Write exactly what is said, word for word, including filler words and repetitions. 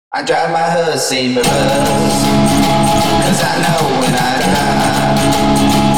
I drive my Hudson reverse, cause I know when I drive